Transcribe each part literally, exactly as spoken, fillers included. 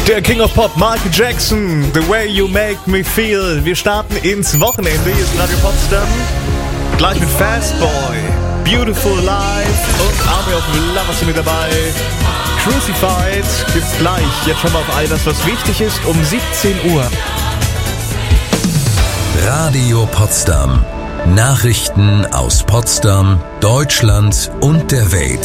Der King of Pop, Michael Jackson, The Way You Make Me Feel. Wir starten ins Wochenende. Hier ist Radio Potsdam. Gleich mit Fastboy, Beautiful Life und Army of Lovers sind mit dabei. Crucified gibt's gleich. Jetzt schon mal auf all das, was wichtig ist, um siebzehn Uhr. Radio Potsdam. Nachrichten aus Potsdam, Deutschland und der Welt.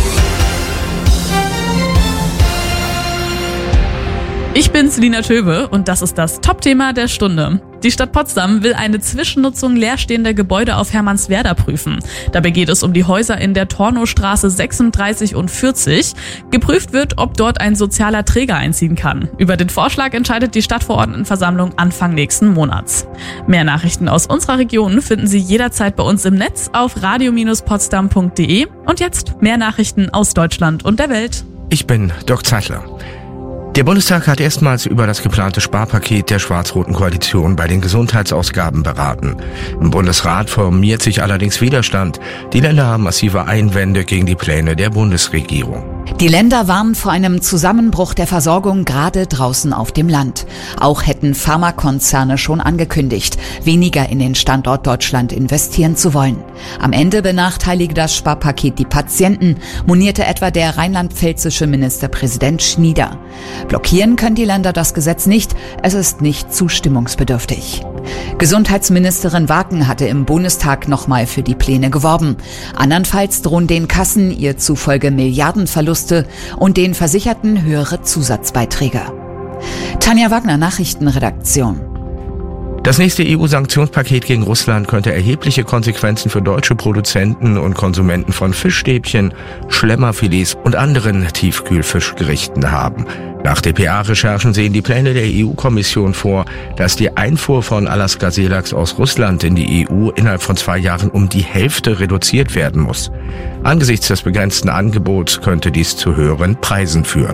Ich bin Selina Töbe und das ist das Top-Thema der Stunde. Die Stadt Potsdam will eine Zwischennutzung leerstehender Gebäude auf Hermannswerder prüfen. Dabei geht es um die Häuser in der Tornowstraße sechsunddreißig und vierzig. Geprüft wird, ob dort ein sozialer Träger einziehen kann. Über den Vorschlag entscheidet die Stadtverordnetenversammlung Anfang nächsten Monats. Mehr Nachrichten aus unserer Region finden Sie jederzeit bei uns im Netz auf radio Bindestrich potsdam punkt de. Und jetzt mehr Nachrichten aus Deutschland und der Welt. Ich bin Dirk Zeitler. Der Bundestag hat erstmals über das geplante Sparpaket der schwarz-roten Koalition bei den Gesundheitsausgaben beraten. Im Bundesrat formiert sich allerdings Widerstand. Die Länder haben massive Einwände gegen die Pläne der Bundesregierung. Die Länder warnen vor einem Zusammenbruch der Versorgung gerade draußen auf dem Land. Auch hätten Pharmakonzerne schon angekündigt, weniger in den Standort Deutschland investieren zu wollen. Am Ende benachteilige das Sparpaket die Patienten, monierte etwa der rheinland-pfälzische Ministerpräsident Schnieder. Blockieren können die Länder das Gesetz nicht, es ist nicht zustimmungsbedürftig. Gesundheitsministerin Waken hatte im Bundestag nochmal für die Pläne geworben. Andernfalls drohen den Kassen ihr zufolge Milliardenverluste und den Versicherten höhere Zusatzbeiträge. Tanja Wagner, Nachrichtenredaktion. Das nächste E U-Sanktionspaket gegen Russland könnte erhebliche Konsequenzen für deutsche Produzenten und Konsumenten von Fischstäbchen, Schlemmerfilets und anderen Tiefkühlfischgerichten haben. Nach D P A-Recherchen sehen die Pläne der E U-Kommission vor, dass die Einfuhr von Alaska-Seelachs aus Russland in die E U innerhalb von zwei Jahren um die Hälfte reduziert werden muss. Angesichts des begrenzten Angebots könnte dies zu höheren Preisen führen.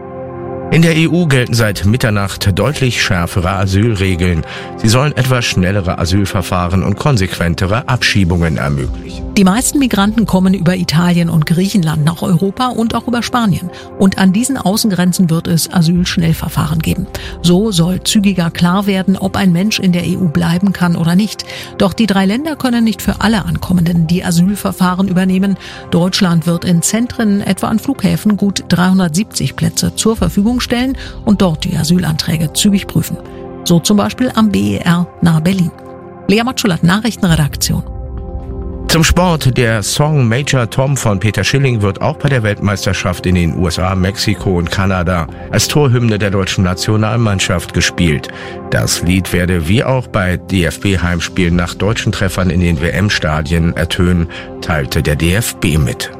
In der E U gelten seit Mitternacht deutlich schärfere Asylregeln. Sie sollen etwas schnellere Asylverfahren und konsequentere Abschiebungen ermöglichen. Die meisten Migranten kommen über Italien und Griechenland nach Europa und auch über Spanien. Und an diesen Außengrenzen wird es Asylschnellverfahren geben. So soll zügiger klar werden, ob ein Mensch in der E U bleiben kann oder nicht. Doch die drei Länder können nicht für alle Ankommenden die Asylverfahren übernehmen. Deutschland wird in Zentren, etwa an Flughäfen, gut dreihundertsiebzig Plätze zur Verfügung stellen und dort die Asylanträge zügig prüfen. So zum Beispiel am B E R nahe Berlin. Lea Matschulat, Nachrichtenredaktion. Zum Sport. Der Song Major Tom von Peter Schilling wird auch bei der Weltmeisterschaft in den U S A, Mexiko und Kanada als Torhymne der deutschen Nationalmannschaft gespielt. Das Lied werde wie auch bei D F B-Heimspielen nach deutschen Treffern in den W M-Stadien ertönen, teilte der D F B mit.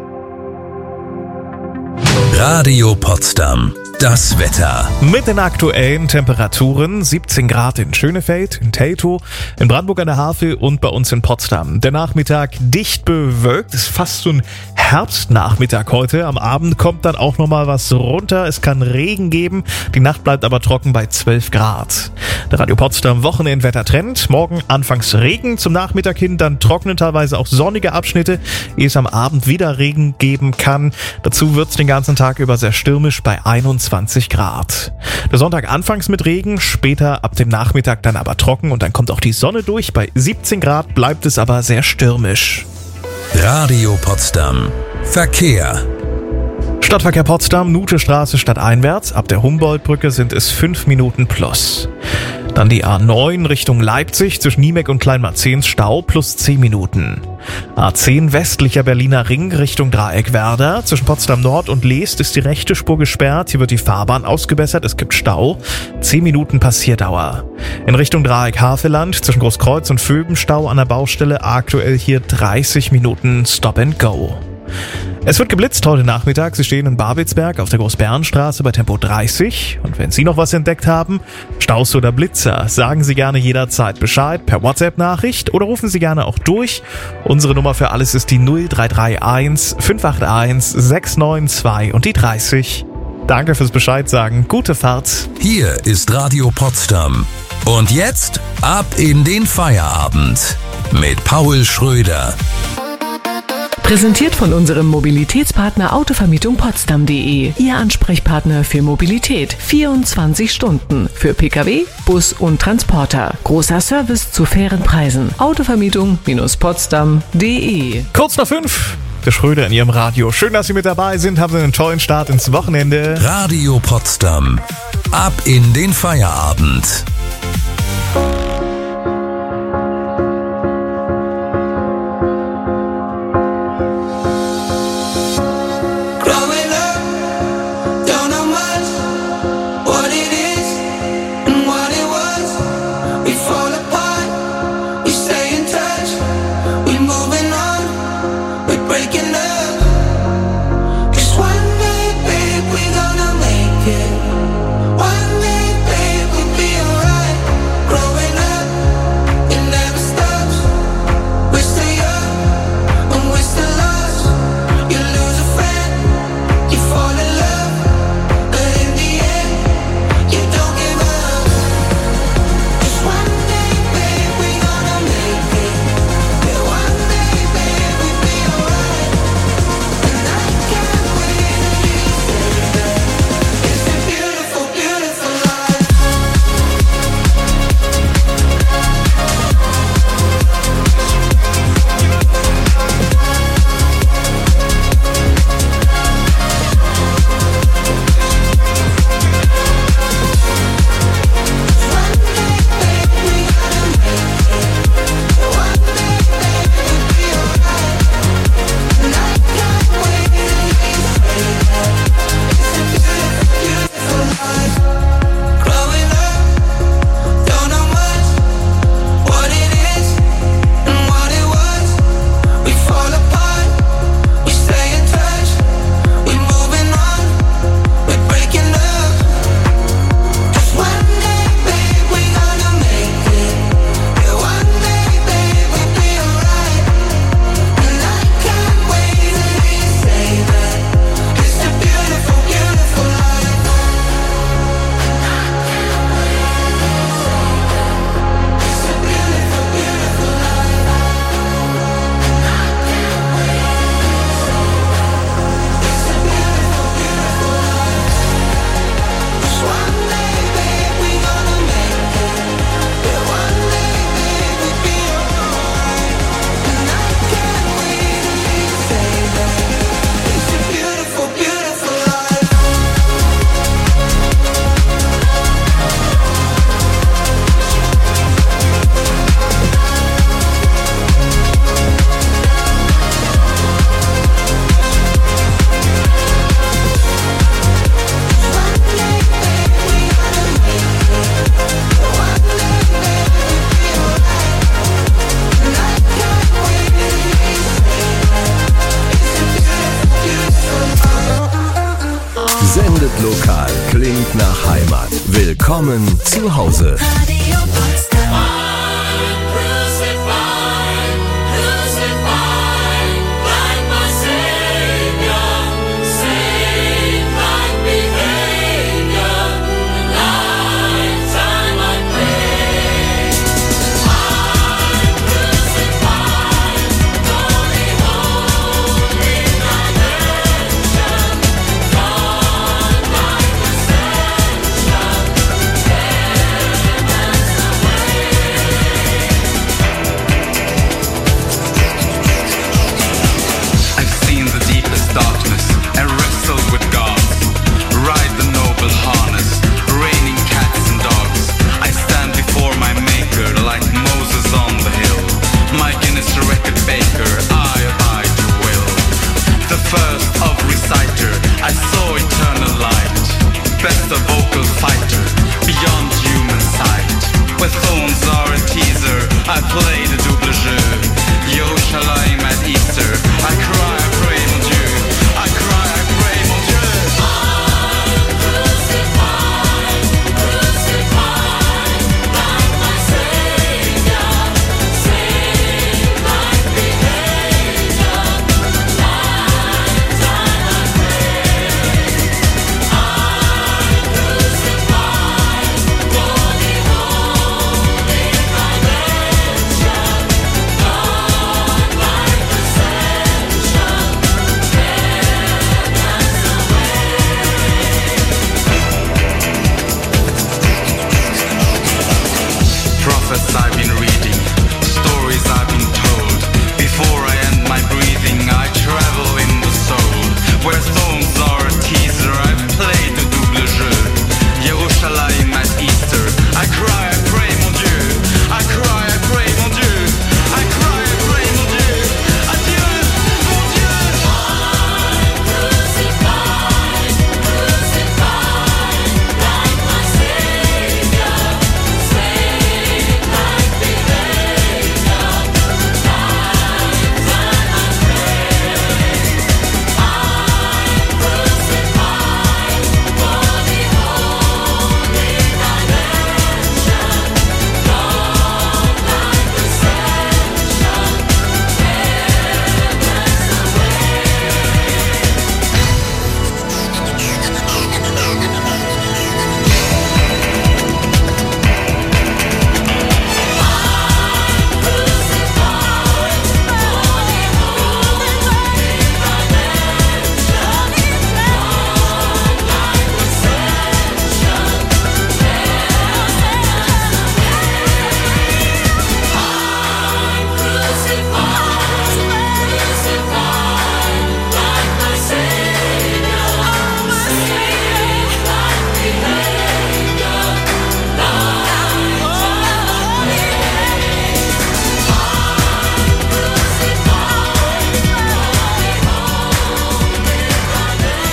Radio Potsdam. Das Wetter. Mit den aktuellen Temperaturen siebzehn Grad in Schönefeld, in Teltow, in Brandenburg an der Havel und bei uns in Potsdam. Der Nachmittag dicht bewölkt, ist fast so ein Herbstnachmittag heute. Am Abend kommt dann auch nochmal was runter. Es kann Regen geben, die Nacht bleibt aber trocken bei zwölf Grad. Der Radio Potsdam Wochenendwettertrend. Morgen anfangs Regen, zum Nachmittag hin dann trocknen, teilweise auch sonnige Abschnitte, ehe es am Abend wieder Regen geben kann. Dazu wird es den ganzen Tag über sehr stürmisch bei einundzwanzig Grad. Der Sonntag anfangs mit Regen, später ab dem Nachmittag dann aber trocken und dann kommt auch die Sonne durch. Bei siebzehn Grad bleibt es aber sehr stürmisch. Radio Potsdam. Verkehr. Stadtverkehr Potsdam, Nuthestraße stadteinwärts. Ab der Humboldtbrücke sind es fünf Minuten plus. Dann die A neun Richtung Leipzig zwischen Niemek und Kleinmarzens Stau plus zehn Minuten. A zehn westlicher Berliner Ring Richtung Dreieckwerder. Zwischen Potsdam Nord und Leest ist die rechte Spur gesperrt. Hier wird die Fahrbahn ausgebessert. Es gibt Stau. zehn Minuten Passierdauer. In Richtung Dreieck Havelland zwischen Großkreuz und Vöben Stau an der Baustelle. Aktuell hier dreißig Minuten Stop and Go. Es wird geblitzt heute Nachmittag. Sie stehen in Babelsberg auf der Großbärenstraße bei Tempo dreißig. Und wenn Sie noch was entdeckt haben, Staus oder Blitzer, sagen Sie gerne jederzeit Bescheid per WhatsApp-Nachricht oder rufen Sie gerne auch durch. Unsere Nummer für alles ist die null drei drei eins fünf acht eins sechs neun zwei und die dreißig. Danke fürs Bescheid sagen. Gute Fahrt. Hier ist Radio Potsdam. Und jetzt ab in den Feierabend mit Paul Schröder. Präsentiert von unserem Mobilitätspartner Autovermietung Potsdam punkt de. Ihr Ansprechpartner für Mobilität. vierundzwanzig Stunden. Für Pkw, Bus und Transporter. Großer Service zu fairen Preisen. Autovermietung Potsdam punkt de. Kurz nach fünf. Der Schröder in Ihrem Radio. Schön, dass Sie mit dabei sind. Haben Sie einen tollen Start ins Wochenende. Radio Potsdam. Ab in den Feierabend. Sendet lokal, klingt nach Heimat. Willkommen zu Hause. Radio Potsdam.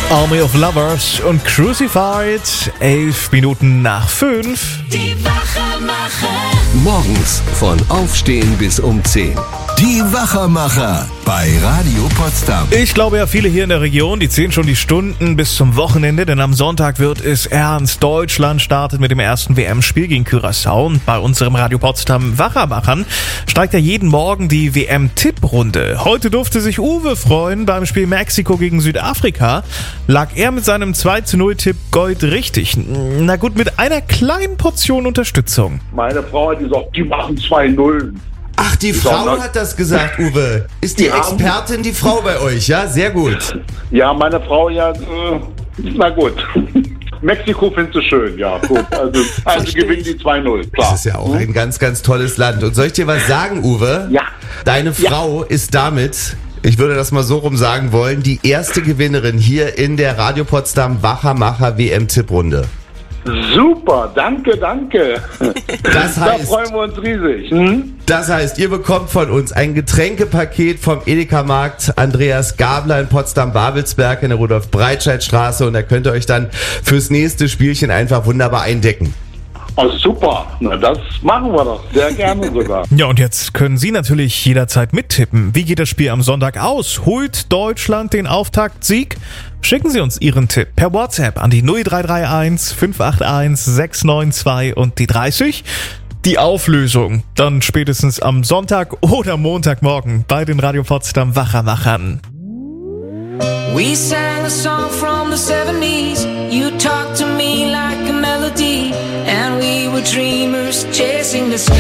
Army of Lovers und Crucified, elf Minuten nach fünf. Die Wachermacher. Morgens von Aufstehen bis um zehn. Die Wachermacher bei Radio Potsdam. Ich glaube ja, viele hier in der Region, die zählen schon die Stunden bis zum Wochenende, denn am Sonntag wird es ernst. Deutschland startet mit dem ersten W M-Spiel gegen Curaçao. Und bei unserem Radio Potsdam Wachermachern steigt ja jeden Morgen die W M-Tipprunde. Heute durfte sich Uwe freuen beim Spiel Mexiko gegen Südafrika. Lag er mit seinem zwei zu null Tipp Gold richtig. Na gut, mit einer kleinen Portion Unterstützung. Meine Frau hat gesagt, die machen zwei null. Ach, die Frau hat das gesagt, Uwe. Ist die Ja. Expertin die Frau bei euch, ja? Sehr gut. Ja, meine Frau, ja, äh, na gut. Mexiko findest du schön, ja, gut. Also, also gewinnt die zwei null, klar. Das ist ja auch ein ganz, ganz tolles Land. Und soll ich dir was sagen, Uwe? Ja. Deine Frau ist damit, ich würde das mal so rum sagen wollen, die erste Gewinnerin hier in der Radio Potsdam Wachermacher W M-Tipprunde. Super, danke, danke. Das Da heißt, freuen wir uns riesig. Hm? das heißt, ihr bekommt von uns ein Getränkepaket vom Edeka-Markt Andreas Gabler in Potsdam-Babelsberg in der Rudolf-Breitscheid-Straße und da könnt ihr euch dann fürs nächste Spielchen einfach wunderbar eindecken. Oh, super. Na, das machen wir doch. Sehr gerne sogar. Ja, und jetzt können Sie natürlich jederzeit mittippen. Wie geht das Spiel am Sonntag aus? Holt Deutschland den Auftaktsieg? Schicken Sie uns Ihren Tipp per WhatsApp an die null drei drei eins fünf acht eins sechs neun zwei und die dreißig. Die Auflösung dann spätestens am Sonntag oder Montagmorgen bei den Radio Potsdam Wachermachern. We sang a song from the seventies. You talked to me like a melody, and we were dreamers chasing the sky.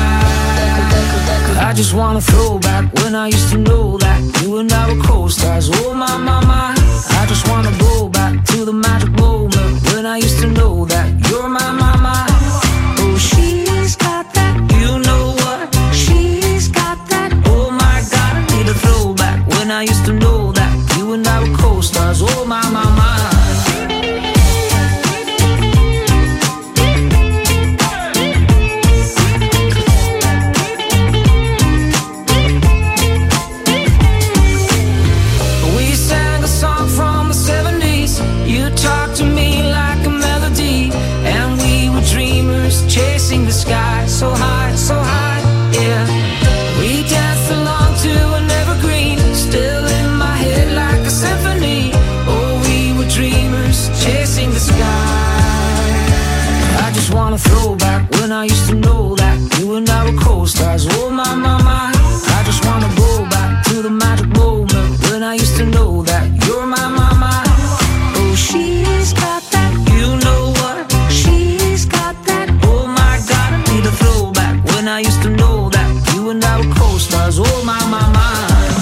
I just wanna throw back when I used to know that you and I were co-stars. Oh my, my, my. I just wanna go back to the magic moment when I used to know that you're my, my, my. Oh, she's got that, you know what? She's got that. Oh my God, I need a throwback when I used to know that you and I were co-stars. Oh my, my, my. Chasing the sky so high, so high, yeah. We danced along to an evergreen, still in my head like a symphony. Oh, we were dreamers chasing the sky. I just wanna throw back when I used to know that you and I were co-stars. Oh my, my, my. I just wanna go back to the magic moment when I used to know that you're my, my, my. Oh, she's got that, you know what? She's got that. Oh my God, I need a throwback when I used to know that you and I were co-stars. Oh my, my, my.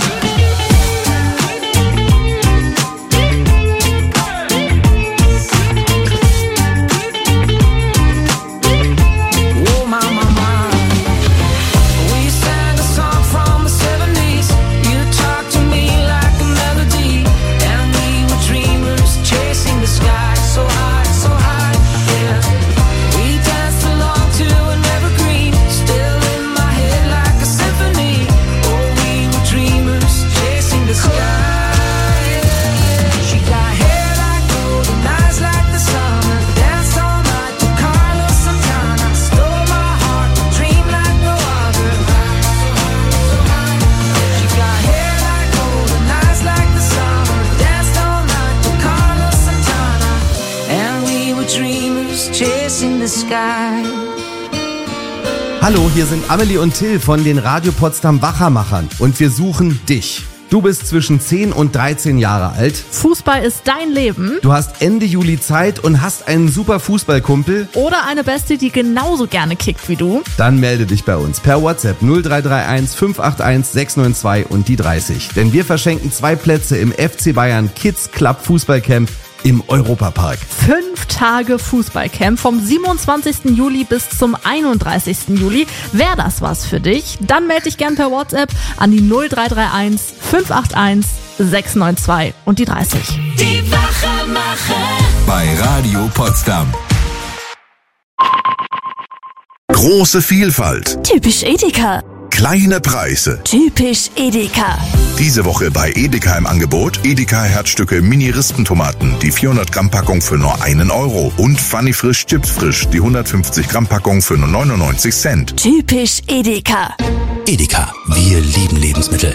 Hallo, hier sind Amelie und Till von den Radio Potsdam Wachermachern und wir suchen dich. Du bist zwischen zehn und dreizehn Jahre alt. Fußball ist dein Leben. Du hast Ende Juli Zeit und hast einen super Fußballkumpel. Oder eine Bestie, die genauso gerne kickt wie du. Dann melde dich bei uns per WhatsApp null drei drei eins fünf acht eins sechs neun zwei und die dreißig. Denn wir verschenken zwei Plätze im F C Bayern Kids Club Fußballcamp im Europapark. Fünf Tage Fußballcamp vom siebenundzwanzigsten Juli bis zum einunddreißigsten Juli. Wäre das was für dich? Dann melde dich gern per WhatsApp an die null drei drei eins fünf acht eins sechs neun zwei und die dreißig. Die Wachermacher bei Radio Potsdam. Große Vielfalt. Typisch Edeka. Kleine Preise. Typisch Edeka. Diese Woche bei Edeka im Angebot Edeka Herzstücke Mini-Rispentomaten, die vierhundert Gramm Packung für nur einen Euro. Und Funny Frisch Chips Frisch, die hundertfünfzig Gramm Packung für nur neunundneunzig Cent. Typisch Edeka. Edeka, wir lieben Lebensmittel.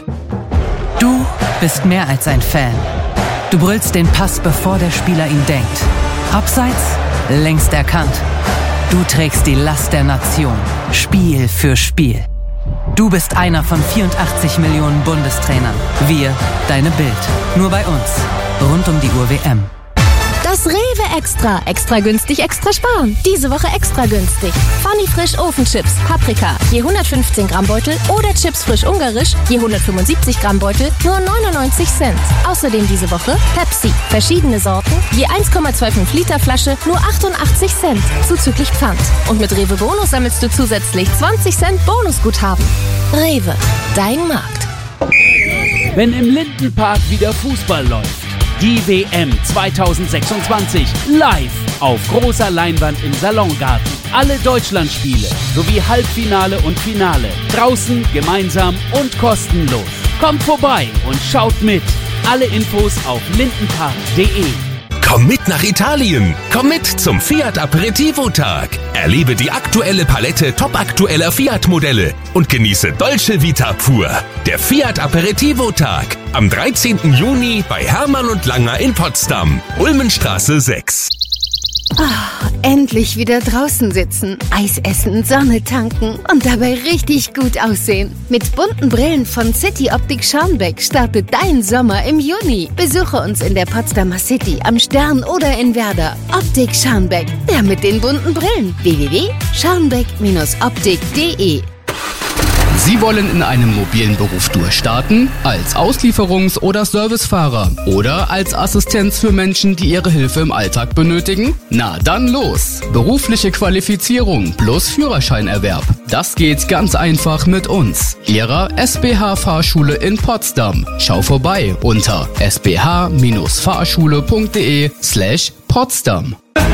Du bist mehr als ein Fan. Du brüllst den Pass, bevor der Spieler ihn denkt. Abseits, längst erkannt. Du trägst die Last der Nation, Spiel für Spiel. Du bist einer von vierundachtzig Millionen Bundestrainern. Wir, deine Bild. Nur bei uns. Rund um die Uhr W M. Das Rewe Extra. Extra günstig, extra sparen. Diese Woche extra günstig. Funny Frisch Ofenchips, Paprika, je hundertfünfzehn Gramm Beutel oder Chips Frisch Ungarisch, je hundertfünfundsiebzig Gramm Beutel, nur neunundneunzig Cent. Außerdem diese Woche Pepsi, verschiedene Sorten, je eins Komma fünfundzwanzig Liter Flasche, nur achtundachtzig Cent, zuzüglich Pfand. Und mit Rewe Bonus sammelst du zusätzlich zwanzig Cent Bonusguthaben. Rewe, dein Markt. Wenn im Lindenpark wieder Fußball läuft. Die W M zweitausendsechsundzwanzig live auf großer Leinwand im Salongarten. Alle Deutschlandspiele sowie Halbfinale und Finale. Draußen, gemeinsam und kostenlos. Kommt vorbei und schaut mit. Alle Infos auf lindenpark punkt de. Komm mit nach Italien. Komm mit zum Fiat Aperitivo-Tag. Erlebe die aktuelle Palette topaktueller Fiat-Modelle und genieße Dolce Vita pur. Der Fiat Aperitivo-Tag am dreizehnten Juni bei Hermann und Langer in Potsdam. Ulmenstraße sechs. Oh, endlich wieder draußen sitzen, Eis essen, Sonne tanken und dabei richtig gut aussehen. Mit bunten Brillen von City Optik Scharnbeck startet dein Sommer im Juni. Besuche uns in der Potsdamer City, am Stern oder in Werder. Optik Scharnbeck, der mit den bunten Brillen. w w w punkt scharnbeck optik punkt de. Sie wollen in einem mobilen Beruf durchstarten? Als Auslieferungs- oder Servicefahrer? Oder als Assistenz für Menschen, die ihre Hilfe im Alltag benötigen? Na dann los! Berufliche Qualifizierung plus Führerscheinerwerb. Das geht ganz einfach mit uns, Ihrer S B H-Fahrschule in Potsdam. Schau vorbei unter s b h fahrschule punkt de slash Potsdam.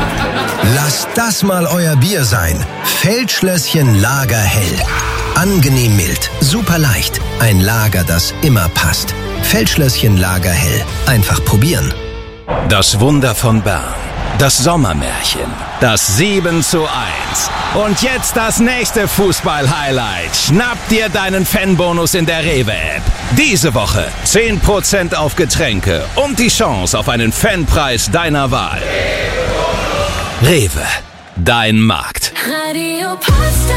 Lasst das mal euer Bier sein. Feldschlösschen Lagerhell. Angenehm mild, super leicht. Ein Lager, das immer passt. Feldschlösschen Lagerhell. Einfach probieren. Das Wunder von Bern. Das Sommermärchen. Das sieben zu eins. Und jetzt das nächste Fußball-Highlight. Schnapp dir deinen Fanbonus in der Rewe-App. Diese Woche zehn Prozent auf Getränke und die Chance auf einen Fanpreis deiner Wahl. Rewe, dein Markt. Radio Potsdam.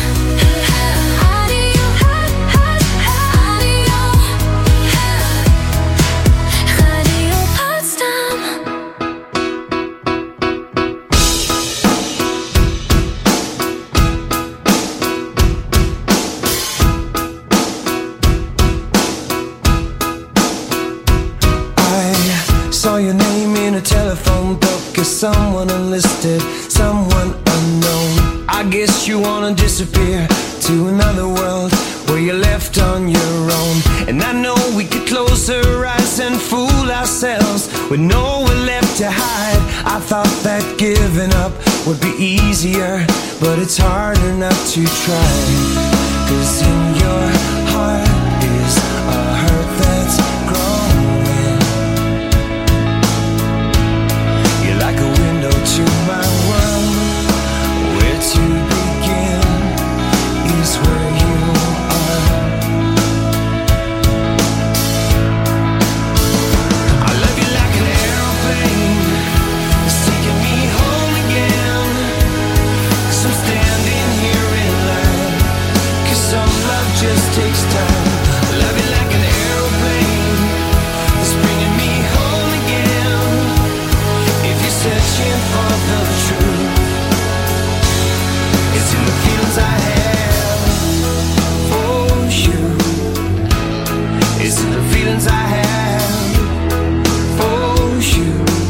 Saw your name in a telephone book as someone unlisted, someone unknown. I guess you wanna disappear to another world where you're left on your own. And I know we could close our eyes and fool ourselves with nowhere left to hide. I thought that giving up would be easier, but it's harder not to try. 'Cause in your heart is a hurt that's growing. You're like a window to my world. Where to begin is where you are. I love you like an airplane. It's taking me home again. 'Cause I'm standing here in line. 'Cause some love just takes time. I love you like an airplane. It's bringing me home again. If you're searching for the truth, it's in the feelings I have for you. It's in the feelings I have for you.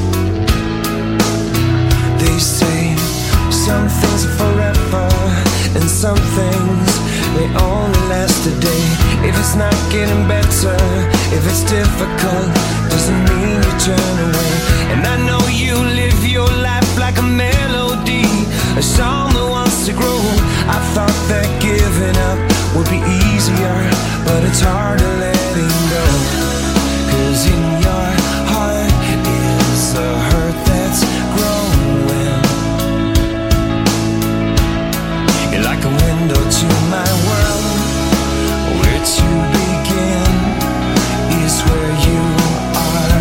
They say some things are forever and some things may only last a day. If it's not getting better, if it's difficult, doesn't mean you turn away. And I know you live your life like a melody, a song that wants to grow. I thought that giving up would be easier, but it's hard to letting go. Cause in your heart is a hurt that's growing. You're like a window to my world. Where to begin is where you are.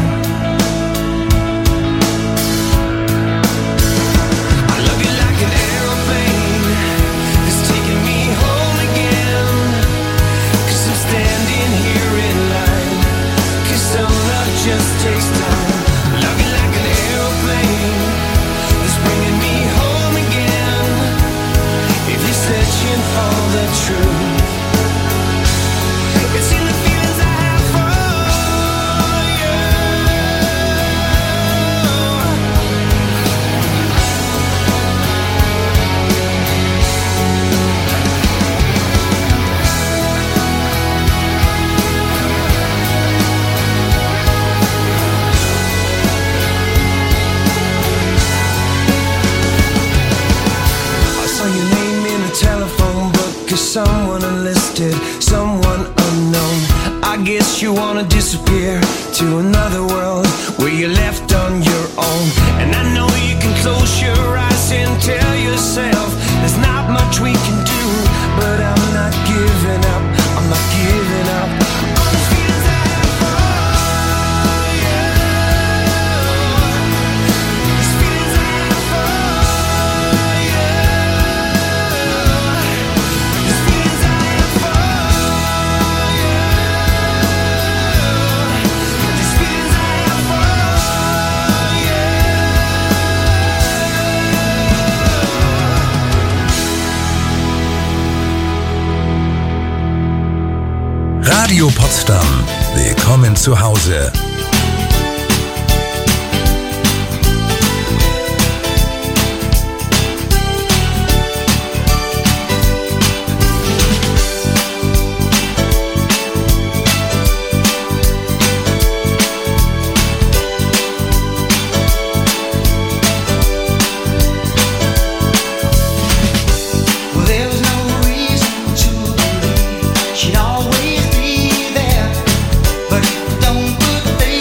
I love you like an aeroplane that's taking me home again. Cause I'm standing here in line. Cause some love just takes time. I love you like an aeroplane that's bringing me home again. If you're searching for the truth, it's in the feelings I have for you. I saw your name in a telephone book as someone enlisted, someone unknown. I guess you wanna disappear to another world where you're left on your own. And I know you can close your eyes and tell yourself there's not much we can do, but I'm not giving up, I'm not giving up. All these feelings I have for you, these feelings I have for you, these feelings I have for you, these feelings I have for Radio Potsdam. Willkommen zu Hause. Well, there was no reason to believe she'd always be there, but if you don't put faith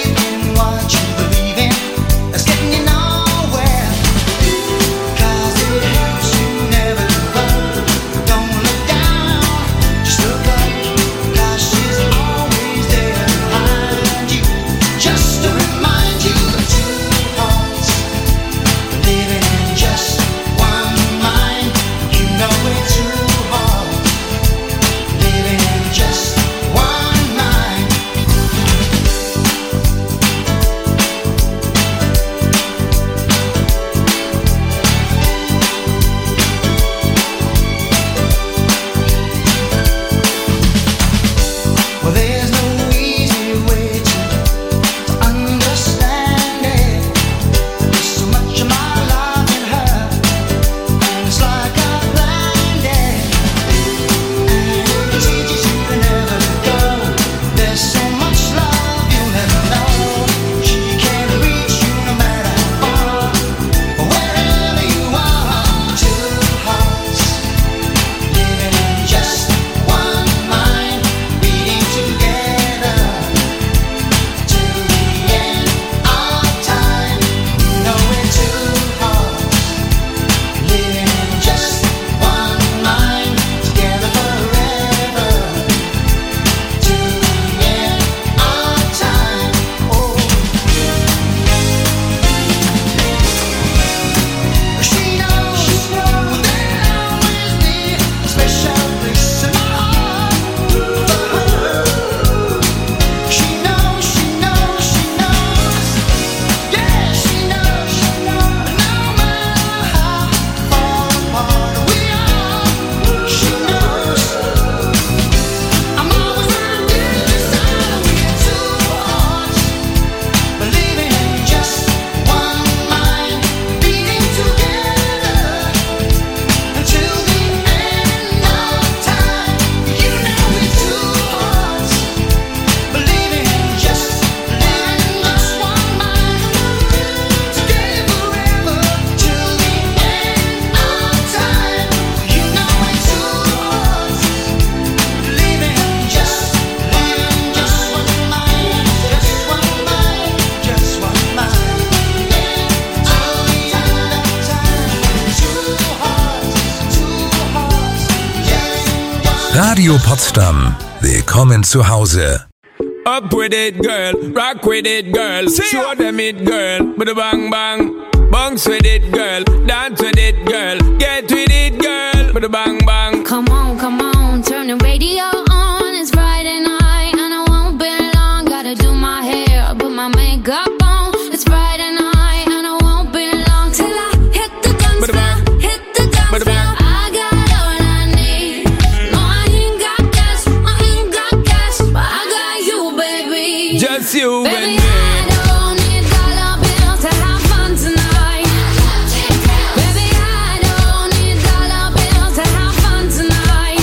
Radio Potsdam. Willkommen zu Hause. Up with it, girl. Rock with it, girl. Show them it, girl. With a bang bang. Bounce with it, girl. Dance with it, girl. Get with it, girl. With a bang bang. Come on, come on. Turn the radio on. It's Friday night and I won't be long. Gotta do my hair, put my makeup on. It's Friday night and I won't be long till I hit the dance floor. Hit the dance floor. I got all I need. No, I ain't got cash. I ain't got cash, but I got you, baby. Just you baby, and me. I don't need dollar bills to have fun tonight. Baby, I don't need dollar bills to have fun tonight.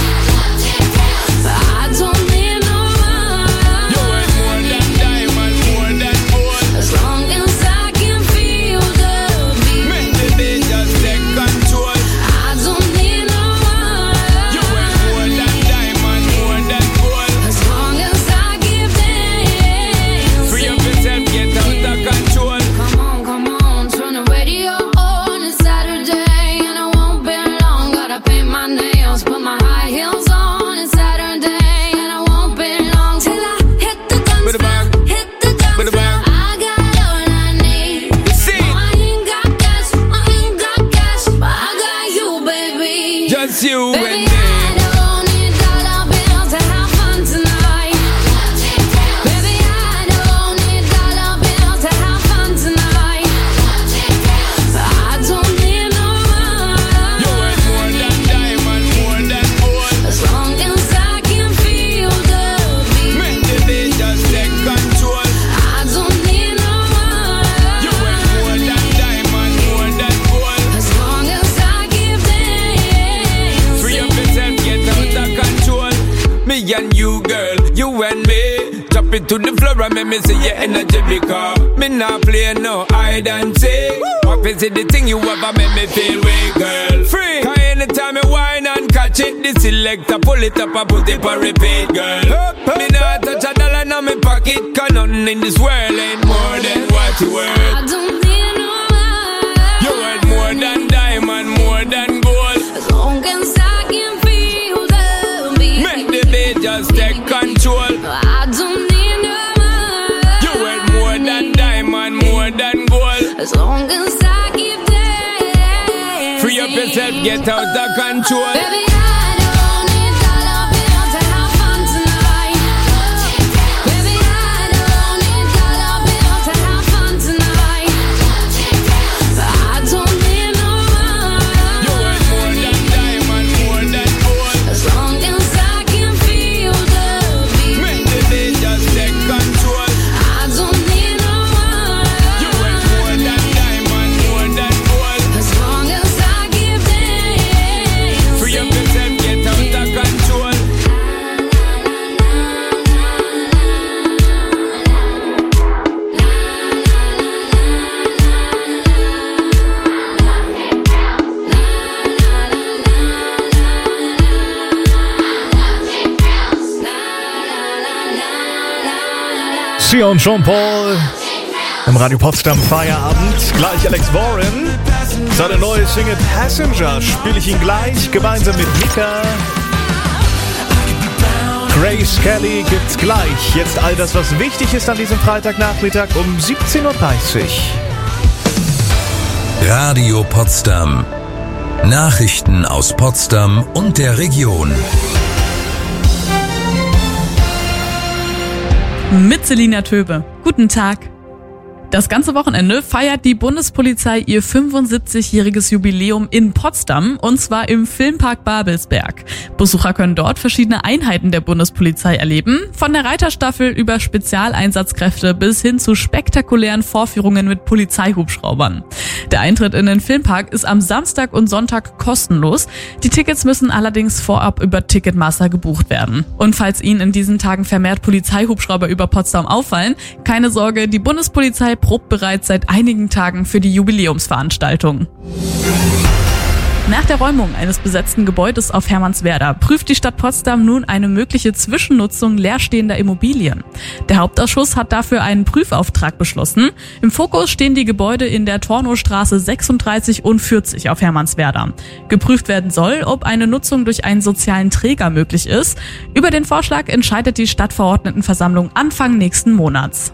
But I don't need no money. You ain't more than diamond, more than gold. As long as I can feel the beat. Make the beat just take control. I don't need no money. You ain't more than diamond, more than gold. As long as I give them. Free up yourself, get out of control. Come on, come on, turn the radio on. It's Saturday and I won't be long. Gotta paint my nails, put my high heels on. It's Saturday and I won't be long till I hit the dance floor. Hit the dance floor. I got all I need. No, I ain't got cash, I ain't got cash, but I got you, baby. Just you Baby, and me. I don't need dollar bills to have fun tonight. Baby, I don't need dollar bills to have fun tonight. But I don't need no money. You ain't more than diamond, more than gold. As long as I can feel the beat. Make the beat just take control. I don't need no money. You ain't more than diamond, more than gold. As long as I give them. Free up yourself, get out of control. Me and you, girl, you and me. Drop it to the floor and make me see your energy because me not play no hide and seek. What is it the thing you ever make me feel weak, girl? Free. Cause anytime I whine and catch it, the selector pull it up and put it for repeat, girl. Me not touch a dollar in my pocket, cause nothing in this world ain't more than what you worth. I don't need no money. You worth more than diamond, more than gold. As long as I can feel the beat. Make the beat just take control. I don't need no money. You worth more than diamond, more than gold. As long as I give them. Free up yourself, get out of control. Baby, I don't need dollar bills to have fun tonight. Baby, I don't need dollar bills to have fun tonight. But I don't need no money. You worth more than diamond, more than gold. As long as I can feel the beat. Make the beat just take control. I don't need no money. You worth more than diamond, more than gold. As long as I give them. Free up yourself, get out of control. Sia und Jean Paul im Radio Potsdam Feierabend. Gleich Alex Warren. Seine neue Single Passenger spiele ich ihn gleich gemeinsam mit Mika. Grace Kelly gibt's gleich. Jetzt all das, was wichtig ist an diesem Freitagnachmittag um siebzehn Uhr dreißig. Radio Potsdam. Nachrichten aus Potsdam und der Region. Mit Selina Töbe. Guten Tag. Das ganze Wochenende feiert die Bundespolizei ihr fünfundsiebzigjähriges Jubiläum in Potsdam, und zwar im Filmpark Babelsberg. Besucher können dort verschiedene Einheiten der Bundespolizei erleben, von der Reiterstaffel über Spezialeinsatzkräfte bis hin zu spektakulären Vorführungen mit Polizeihubschraubern. Der Eintritt in den Filmpark ist am Samstag und Sonntag kostenlos. Die Tickets müssen allerdings vorab über Ticketmaster gebucht werden. Und falls Ihnen in diesen Tagen vermehrt Polizeihubschrauber über Potsdam auffallen, keine Sorge, die Bundespolizei probt bereits seit einigen Tagen für die Jubiläumsveranstaltung. Nach der Räumung eines besetzten Gebäudes auf Hermannswerder prüft die Stadt Potsdam nun eine mögliche Zwischennutzung leerstehender Immobilien. Der Hauptausschuss hat dafür einen Prüfauftrag beschlossen. Im Fokus stehen die Gebäude in der Tornowstraße sechsunddreißig und vierzig auf Hermannswerder. Geprüft werden soll, ob eine Nutzung durch einen sozialen Träger möglich ist. Über den Vorschlag entscheidet die Stadtverordnetenversammlung Anfang nächsten Monats.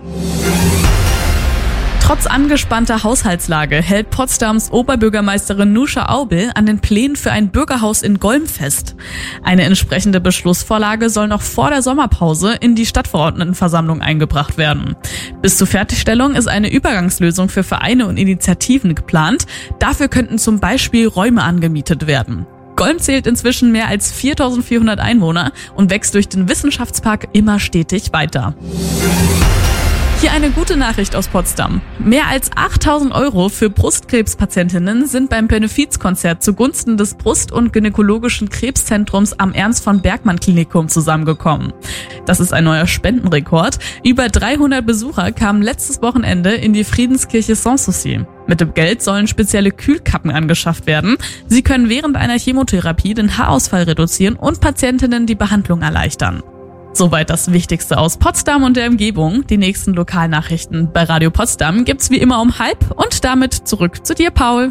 Trotz angespannter Haushaltslage hält Potsdams Oberbürgermeisterin Nusha Aubel an den Plänen für ein Bürgerhaus in Golm fest. Eine entsprechende Beschlussvorlage soll noch vor der Sommerpause in die Stadtverordnetenversammlung eingebracht werden. Bis zur Fertigstellung ist eine Übergangslösung für Vereine und Initiativen geplant. Dafür könnten zum Beispiel Räume angemietet werden. Golm zählt inzwischen mehr als viertausendvierhundert Einwohner und wächst durch den Wissenschaftspark immer stetig weiter. Hier eine gute Nachricht aus Potsdam. Mehr als achttausend Euro für Brustkrebspatientinnen sind beim Benefizkonzert zugunsten des Brust- und Gynäkologischen Krebszentrums am Ernst-von-Bergmann-Klinikum zusammengekommen. Das ist ein neuer Spendenrekord. Über dreihundert Besucher kamen letztes Wochenende in die Friedenskirche Sanssouci. Mit dem Geld sollen spezielle Kühlkappen angeschafft werden. Sie können während einer Chemotherapie den Haarausfall reduzieren und Patientinnen die Behandlung erleichtern. Soweit das Wichtigste aus Potsdam und der Umgebung. Die nächsten Lokalnachrichten bei Radio Potsdam gibt's wie immer um halb und damit zurück zu dir, Paul.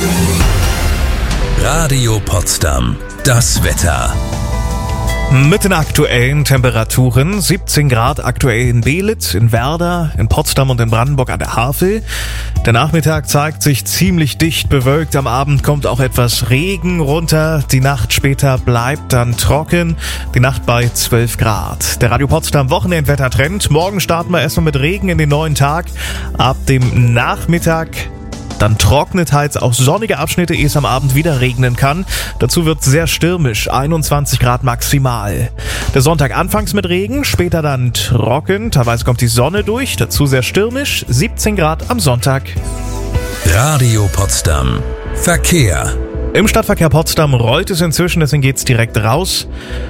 Radio Potsdam. Das Wetter. Mit den aktuellen Temperaturen: siebzehn Grad aktuell in Beelitz, in Werder, in Potsdam und in Brandenburg an der Havel. Der Nachmittag zeigt sich ziemlich dicht bewölkt. Am Abend kommt auch etwas Regen runter. Die Nacht später bleibt dann trocken. Die Nacht bei zwölf Grad. Der Radio Potsdam Wochenendwettertrend. Morgen starten wir erstmal mit Regen in den neuen Tag. Ab dem Nachmittag dann trocknet teils auch sonnige Abschnitte, ehe es am Abend wieder regnen kann. Dazu wird sehr stürmisch, einundzwanzig Grad maximal. Der Sonntag anfangs mit Regen, später dann trocken. Teilweise kommt die Sonne durch, dazu sehr stürmisch, siebzehn Grad am Sonntag. Radio Potsdam. Verkehr. Im Stadtverkehr Potsdam rollt es inzwischen, deswegen geht's direkt raus.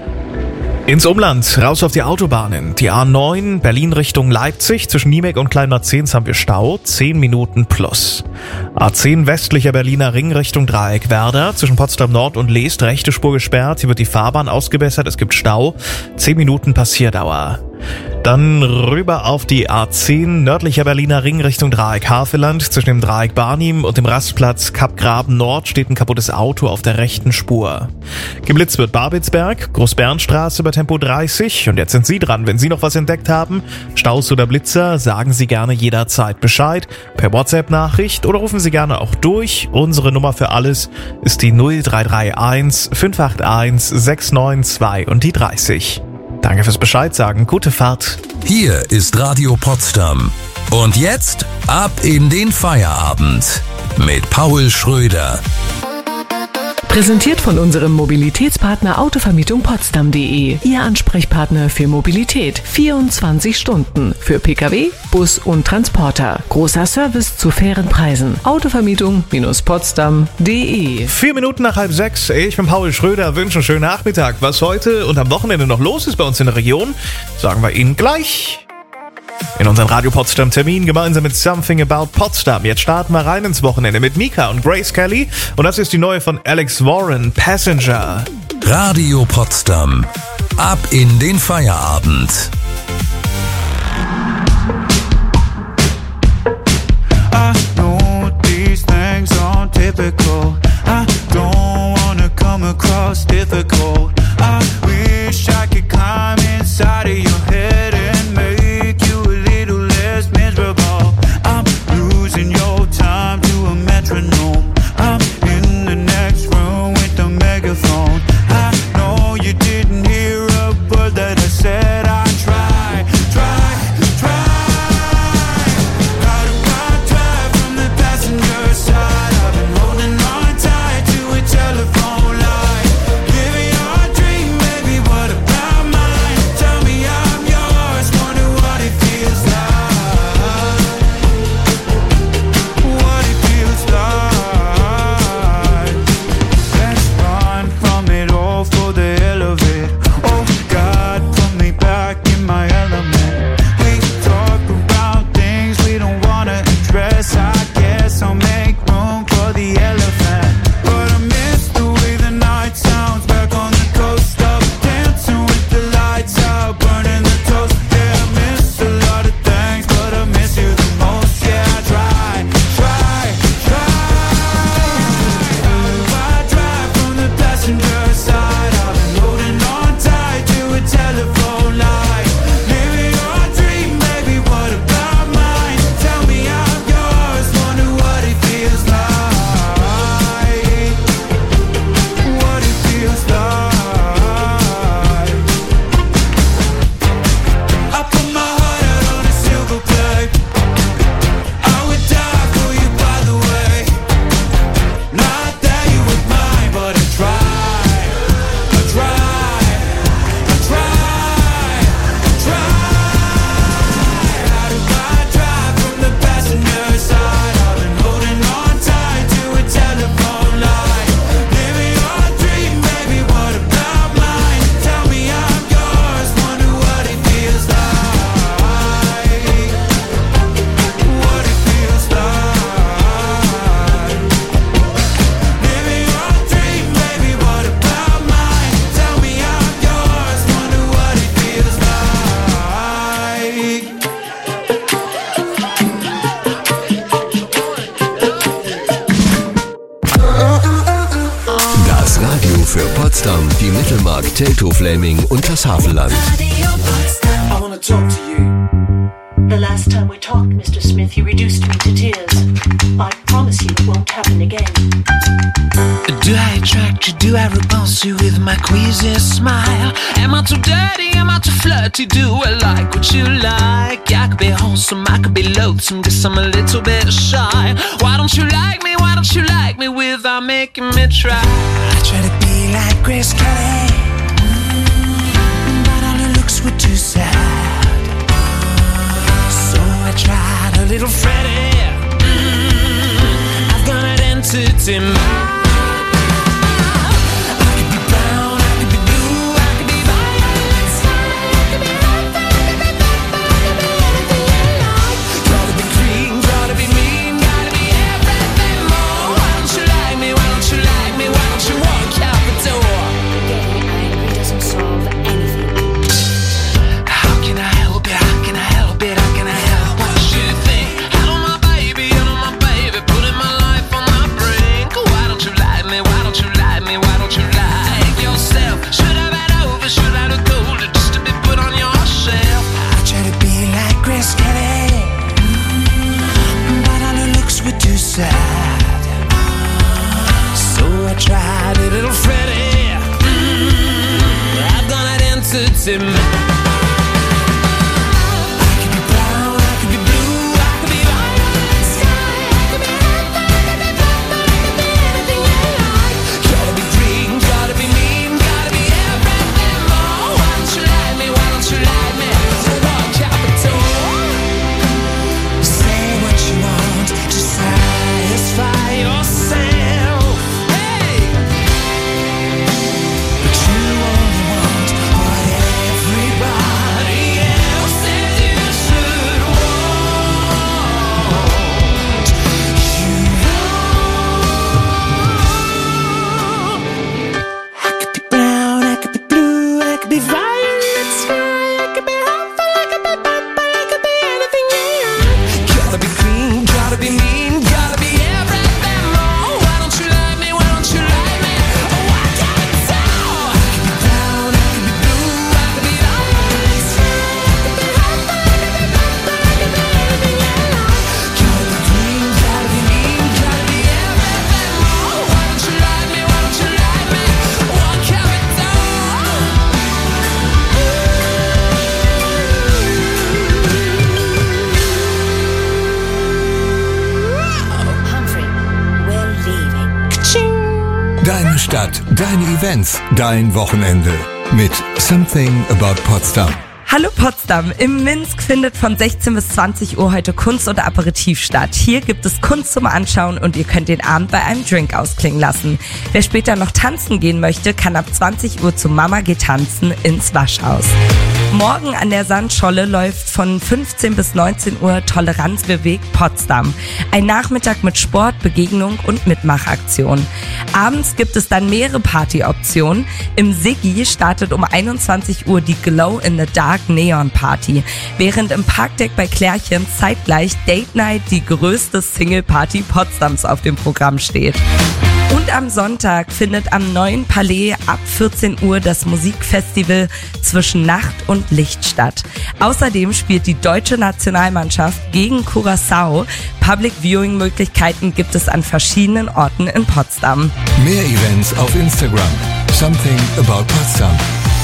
Ins Umland, raus auf die Autobahnen. Die A neun, Berlin Richtung Leipzig, zwischen Niemek und Kleinmarzehns haben wir Stau, zehn Minuten plus. A zehn, westlicher Berliner Ring Richtung Dreieckwerder, zwischen Potsdam Nord und Leest, rechte Spur gesperrt, hier wird die Fahrbahn ausgebessert, es gibt Stau, zehn Minuten Passierdauer. Dann rüber auf die A zehn, nördlicher Berliner Ring Richtung Dreieck Havelland. Zwischen dem Dreieck Barnim und dem Rastplatz Kapgraben Nord steht ein kaputtes Auto auf der rechten Spur. Geblitzt wird Babelsberg, Großbernstraße bei Tempo dreißig. Und jetzt sind Sie dran. Wenn Sie noch was entdeckt haben, Staus oder Blitzer, sagen Sie gerne jederzeit Bescheid. Per WhatsApp-Nachricht oder rufen Sie gerne auch durch. Unsere Nummer für alles ist die null drei drei eins fünf acht eins sechs neun zwei und die dreißig. Danke fürs Bescheid sagen. Gute Fahrt. Hier ist Radio Potsdam. Und jetzt ab in den Feierabend mit Paul Schröder. Präsentiert von unserem Mobilitätspartner Autovermietung Potsdam punkt de. Ihr Ansprechpartner für Mobilität. vierundzwanzig Stunden. Für Pkw, Bus und Transporter. Großer Service zu fairen Preisen. Autovermietung Potsdam punkt de. Vier Minuten nach halb sechs. Ich bin Paul Schröder. Wünsche einen schönen Nachmittag. Was heute und am Wochenende noch los ist bei uns in der Region, sagen wir Ihnen gleich in unseren Radio Potsdam Termin gemeinsam mit Something About Potsdam. Jetzt starten wir rein ins Wochenende mit Mika und Grace Kelly. Und das ist die neue von Alex Warren, Passenger. Radio Potsdam. Ab in den Feierabend. I know these things aren't typical. I don't wanna come across difficult. I wish I could climb inside of your head and make you a little less miserable. I'm losing your time to a metronome. I'm in the next room with the megaphone. I know you didn't hear a word that I said. I tried. Potsdam, die Mittelmark, Teltow, Fläming und das Havelland. I wanna talk to you. The last time we talked, Mister Smith, you reduced me to tears. I promise you it won't happen again. Do I attract you? Do I repulse you with my queasy smile? Am I too dirty? Am I too flirty? Do I like what you like? I could be wholesome, I could be loathsome, guess I'm a little bit shy. Why don't you like me? Why don't you like me without making me try? I try to be like Grace Kelly, mm, but all her looks were too sad. So I tried a little Freddie. Mm, I've got an entity mind. Deine Stadt, deine Events, dein Wochenende mit Something About Potsdam. Hallo Potsdam, im Minsk findet von sechzehn bis zwanzig Uhr heute Kunst- und Aperitif statt. Hier gibt es Kunst zum Anschauen und ihr könnt den Abend bei einem Drink ausklingen lassen. Wer später noch tanzen gehen möchte, kann ab zwanzig Uhr zu Mama geht tanzen ins Waschhaus. Morgen an der Sandscholle läuft von fünfzehn bis neunzehn Uhr Toleranz bewegt Potsdam. Ein Nachmittag mit Sport, Begegnung und Mitmachaktion. Abends gibt es dann mehrere Partyoptionen. Im Siggi startet um einundzwanzig Uhr die Glow in the Dark Neon Party, während im Parkdeck bei Klärchen zeitgleich Date Night, die größte Single Party Potsdams, auf dem Programm steht. Und am Sonntag findet am Neuen Palais ab vierzehn Uhr das Musikfestival Zwischen Nacht und Licht statt. Außerdem spielt die deutsche Nationalmannschaft gegen Curaçao. Public Viewing Möglichkeiten gibt es an verschiedenen Orten in Potsdam. Mehr Events auf Instagram. Something About Potsdam.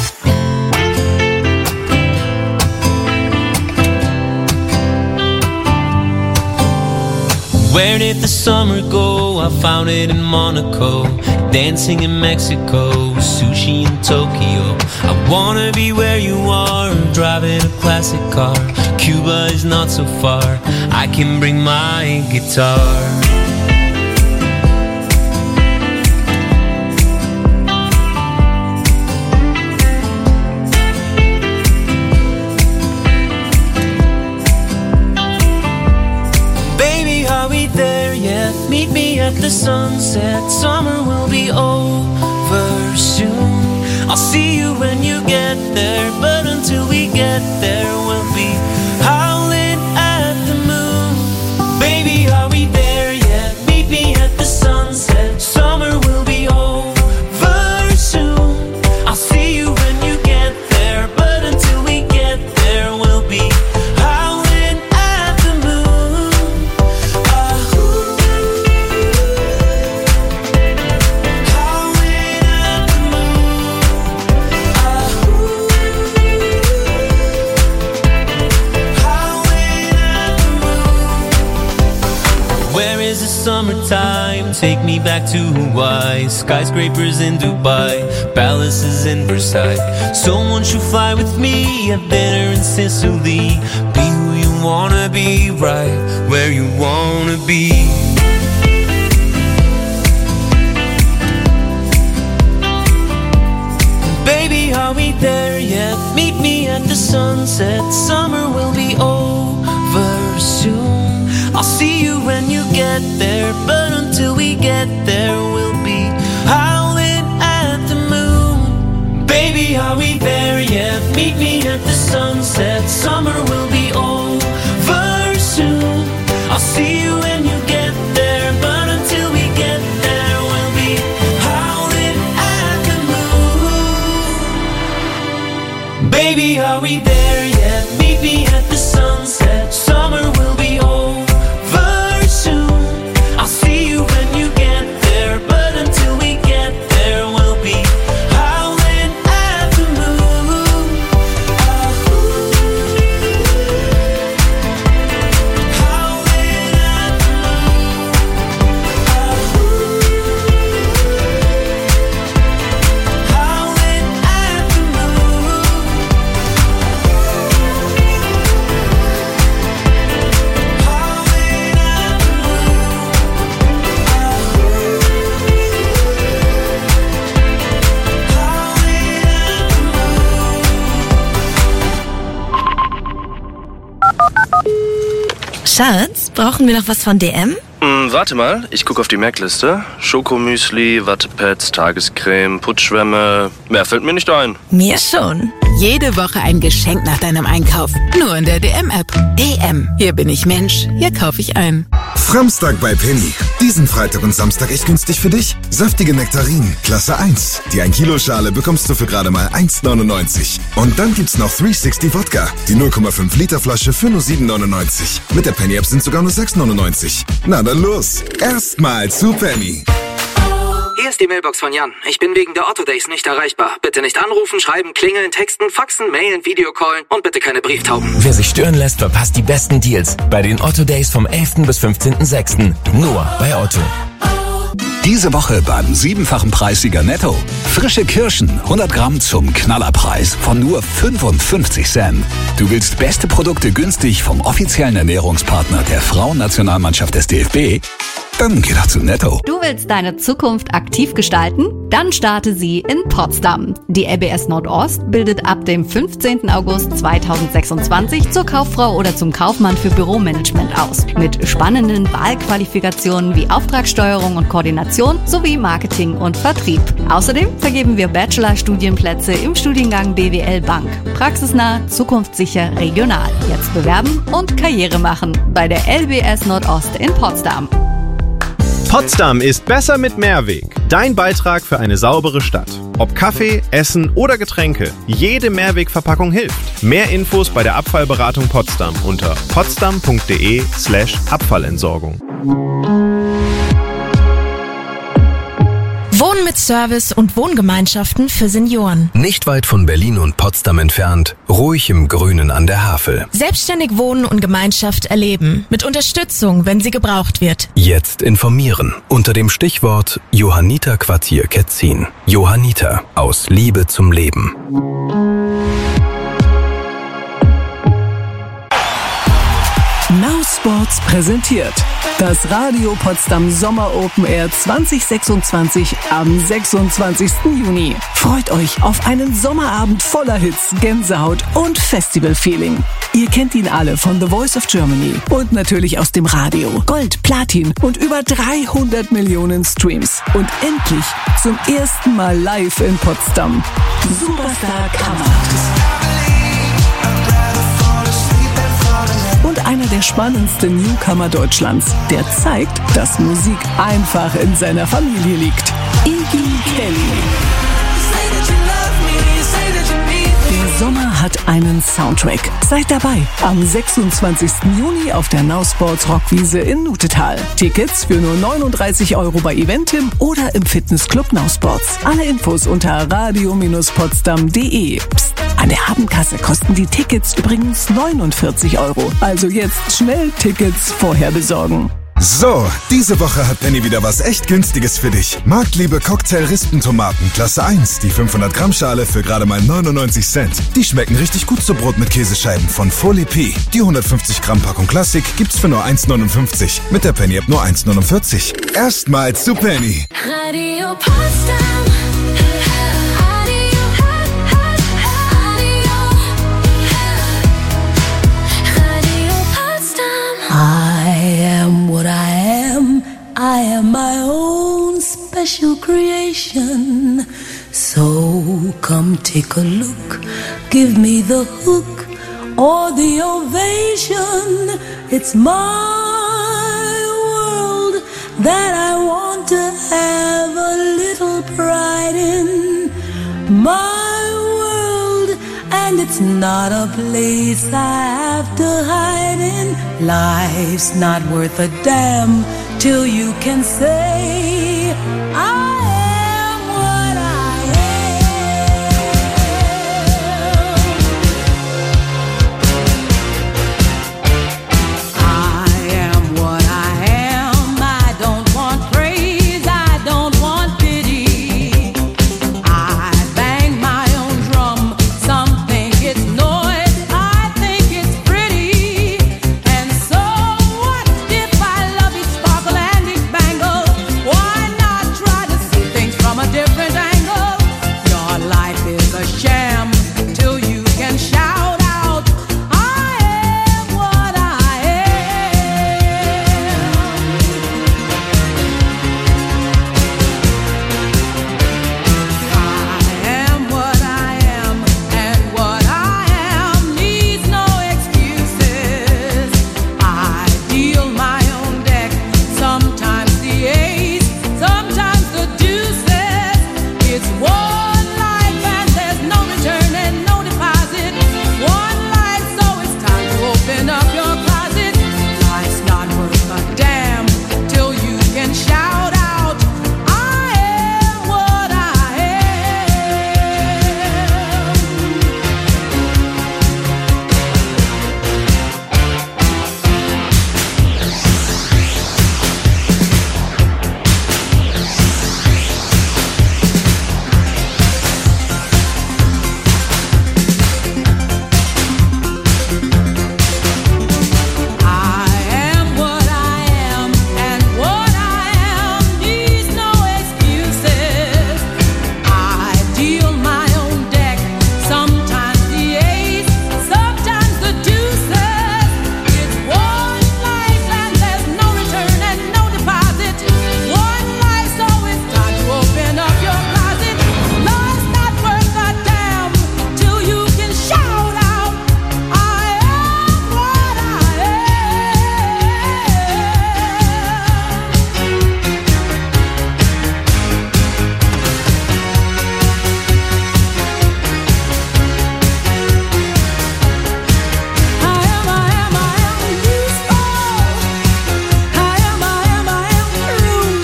Where did the summer go? I found it in Monaco, dancing in Mexico, sushi in Tokyo. I wanna be where you are, driving a classic car. Cuba is not so far, I can bring my guitar. Meet me at the sunset, summer will be over soon. I'll see you when you get there, but until we get there, we'll be howling at the moon. Baby, are we there yet? Meet me at the sunset, summer will be over soon. summertime. Take me back to Hawaii, skyscrapers in Dubai, palaces in Versailles. So won't you fly with me, have dinner in Sicily? Be who you wanna be, right where you wanna be. Baby, are we there yet? Meet me at the sunset. Summer will be over soon. I'll see you when you get there, but until we get there, we'll be howling at the moon. Baby, are we there yet? Meet me at the sunset. Summer will be over soon. I'll see you when you get there, but until we get there, we'll be howling at the moon. Baby, are we there yet? Meet me at the sunset. Summer will be over soon. I'll see you when you get there, but until we get there, we'll be howling at the moon. Howling at the moon. Howling at the moon. Schatz, brauchen wir noch was von D M? Hm, warte mal, ich gucke auf die Merkliste. Schokomüsli, Wattepads, Tagescreme, Putzschwämme. Mehr fällt mir nicht ein. Mir schon. Jede Woche ein Geschenk nach deinem Einkauf. Nur in der D M-App. D M. Hier bin ich Mensch. Hier kaufe ich ein. Framstag bei Penny. Diesen Freitag und Samstag echt günstig für dich. Saftige Nektarinen, Klasse eins. Die ein Kilo Schale bekommst du für gerade mal eins neunundneunzig. Und dann gibt's noch dreihundertsechzig Wodka. Die null Komma fünf Liter Flasche für nur sieben neunundneunzig. Mit der Penny-App sind sogar nur sechs neunundneunzig. Na dann los. Erstmal zu Penny. Hier ist die Mailbox von Jan. Ich bin wegen der Otto Days nicht erreichbar. Bitte nicht anrufen, schreiben, klingeln, texten, faxen, mailen, Videocallen und bitte keine Brieftauben. Wer sich stören lässt, verpasst die besten Deals bei den Otto Days vom elften bis fünfzehnten sechsten Nur bei Otto. Diese Woche beim siebenfachen Preissieger Netto. Frische Kirschen, hundert Gramm zum Knallerpreis von nur fünfundfünfzig Cent. Du willst beste Produkte günstig vom offiziellen Ernährungspartner der Frauennationalmannschaft des D F B? Dann geh doch zu Netto. Du willst deine Zukunft aktiv gestalten? Dann starte sie in Potsdam. Die L B S Nordost bildet ab dem fünfzehnten August zweitausendsechsundzwanzig zur Kauffrau oder zum Kaufmann für Büromanagement aus. Mit spannenden Wahlqualifikationen wie Auftragssteuerung und Koordination sowie Marketing und Vertrieb. Außerdem vergeben wir Bachelor-Studienplätze im Studiengang B W L Bank. Praxisnah, zukunftssicher, regional. Jetzt bewerben und Karriere machen bei der L B S Nordost in Potsdam. Potsdam ist besser mit Mehrweg. Dein Beitrag für eine saubere Stadt. Ob Kaffee, Essen oder Getränke, jede Mehrwegverpackung hilft. Mehr Infos bei der Abfallberatung Potsdam unter potsdam.de slash Abfallentsorgung. Wohnen mit Service und Wohngemeinschaften für Senioren. Nicht weit von Berlin und Potsdam entfernt, ruhig im Grünen an der Havel. Selbstständig wohnen und Gemeinschaft erleben. Mit Unterstützung, wenn sie gebraucht wird. Jetzt informieren unter dem Stichwort Johanniter Quartier Ketzin. Johanniter, aus Liebe zum Leben. Now Sports präsentiert das Radio Potsdam Sommer Open Air zwanzig sechsundzwanzig am sechsundzwanzigsten Juni. Freut euch auf einen Sommerabend voller Hits, Gänsehaut und Festival-Feeling. Ihr kennt ihn alle von The Voice of Germany und natürlich aus dem Radio. Gold, Platin und über dreihundert Millionen Streams. Und endlich zum ersten Mal live in Potsdam. Superstar Kammer. Und einer der spannendsten Newcomer Deutschlands, der zeigt, dass Musik einfach in seiner Familie liegt. Iggy Kelly. Der Sommer hat einen Soundtrack. Seid dabei am sechsundzwanzigsten Juni auf der Now Sports Rockwiese in Nutetal. Tickets für nur neununddreißig Euro bei Eventim oder im Fitnessclub Now Sports. Alle Infos unter radio Bindestrich potsdam punkt de. Psst, an der Abendkasse kosten die Tickets übrigens neunundvierzig Euro. Also jetzt schnell Tickets vorher besorgen. So, diese Woche hat Penny wieder was echt Günstiges für dich. Marktliebe Cocktail-Rispentomaten Klasse eins, die fünfhundert Gramm Schale für gerade mal neunundneunzig Cent. Die schmecken richtig gut zu Brot mit Käsescheiben von Folie P. Die hundertfünfzig Gramm Packung Klassik gibt's für nur eins neunundfünfzig. Mit der Penny App nur eins neunundvierzig. Erstmals zu Penny. Radio Potsdam. I am what I am. I am my own special creation. So come take a look. Give me the hook or the ovation. It's my world that I want to have a little pride in. My world, and it's not a place I have to hide in. Life's not worth a damn till you can say I am what I am. I am what I am. I don't want praise, I don't want pity. I bang my own drum. Some think it's noise, I think it's pretty. And so what if I love each sparkle and each bangle? Why not try to see things from a different angle? Your life is a sham till you can shout out, I am what I am. I am what I am, and what I am needs no excuses. I deal my own deck, sometimes the ace, sometimes the deuces. It's one life and there's no return and no deposit. One life, so it's time to open up your closet. Life's not worth a damn till you can shout out, I am what I am. I am what I am, and what I am needs no excuses. I deal my own deck, sometimes the ace, sometimes the deuces. It's one life and there's no return and no deposit. One life, so it's time to open up your closet. Life's not worth a damn till you can shout out, I am what I am. I am, I am, I am useful. I am, I am, I am rude.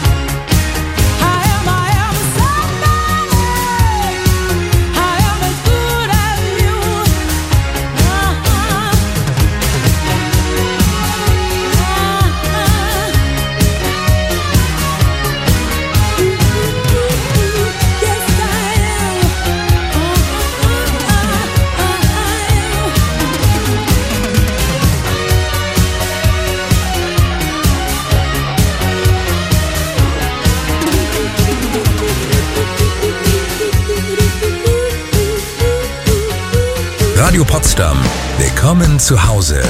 I am, I am somebody. I am as good as you. Yes, I Radio Potsdam. Willkommen zu Hause.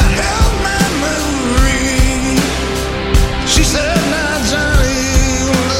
She said, now Johnny,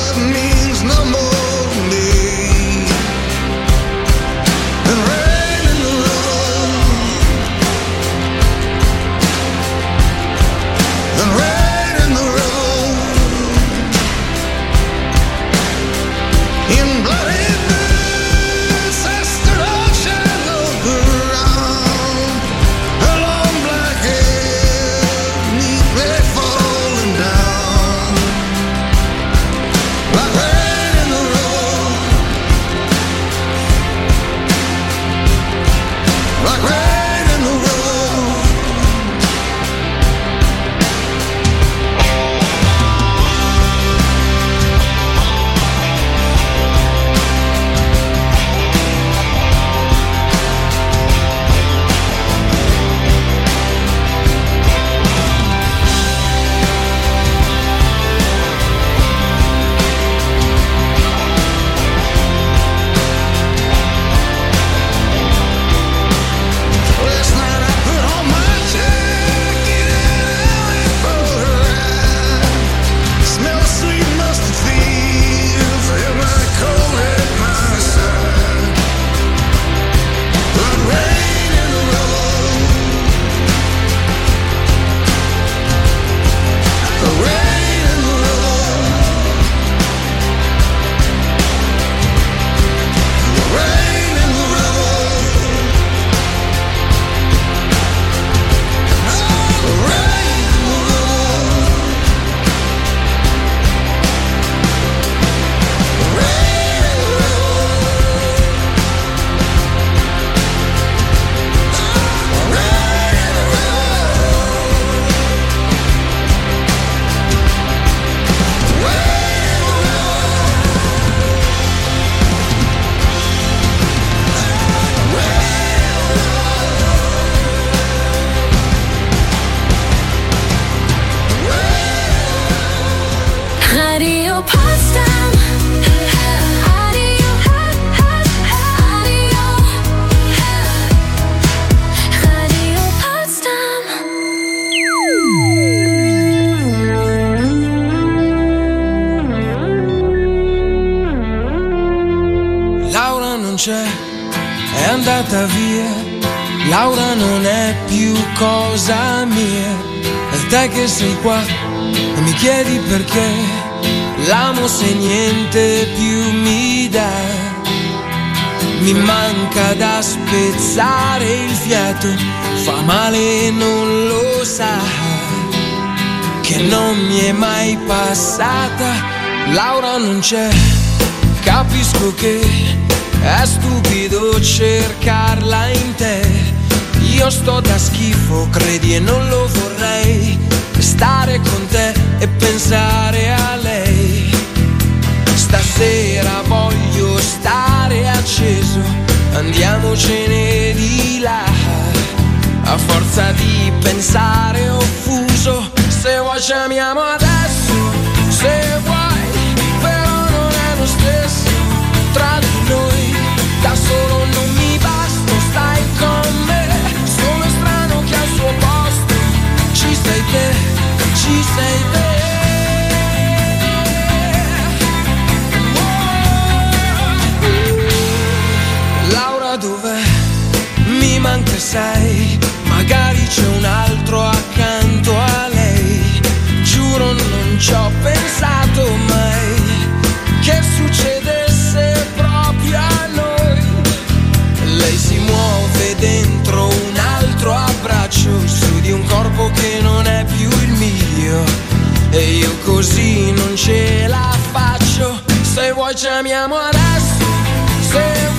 è andata via. Laura non è più cosa mia, è te che sei qua e mi chiedi perché l'amo se niente più mi dà. Mi manca da spezzare il fiato, fa male e non lo sa, che non mi è mai passata. Laura non c'è, capisco che è stupido cercarla in te. Io sto da schifo, credi, e non lo vorrei, stare con te e pensare a lei. Stasera voglio stare acceso, andiamocene di là, a forza di pensare offuso. Se vuoi ci amiamo adesso, se vuoi, però non è lo stesso tra di noi. Da solo non mi basta, stai con me. Sono strano che al suo posto ci sei te, ci sei te. Laura dov'è? Mi manca, sai, magari c'è un altro accanto a lei. Giuro non ci ho pensato mai che succedesse proprio a noi. Lei si muove dentro un altro abbraccio, su di un corpo che non è più il mio, e io così non ce la faccio. Se vuoi ci amiamo adesso, se vuoi